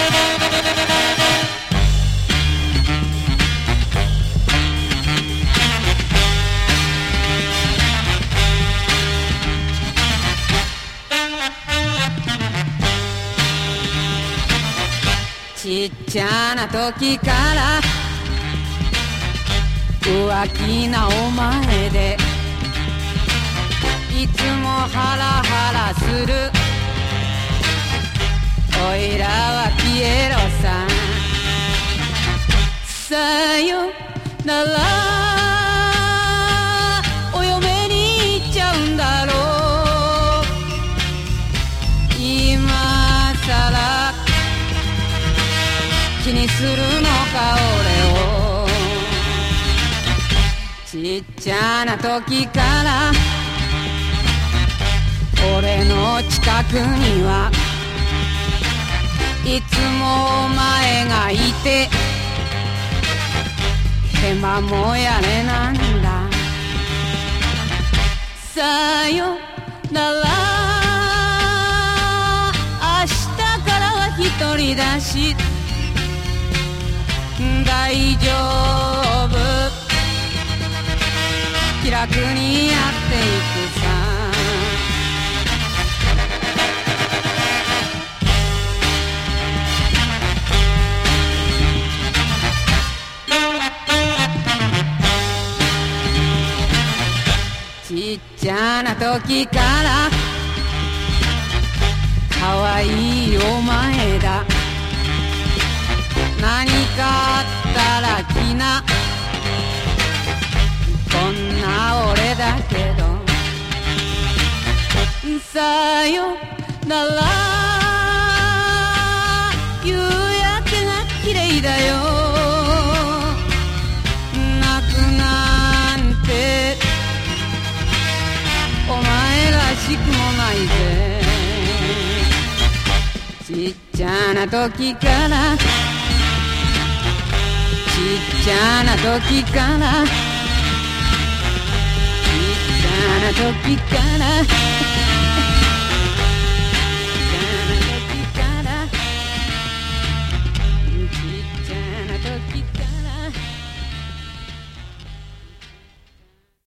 ちっちゃな時から浮気なお前でいつもハラハラする。おいらはピエロさん。さよならお嫁に行っちゃうんだろう。今さら気にするのか俺を。ちっちゃな時から俺の近くにはいつもお前がいてヘマもやれなんだ。さよなら明日からは一人だし大丈夫気楽にやっていくさ。ちっちゃな時から可愛いお前だ。何かあったら気なこんな俺だけど。さよなら夕焼けが綺麗だよ。泣くなんてお前らしくもないぜ。ちっちゃな時からちっちゃな時からちっちゃな時から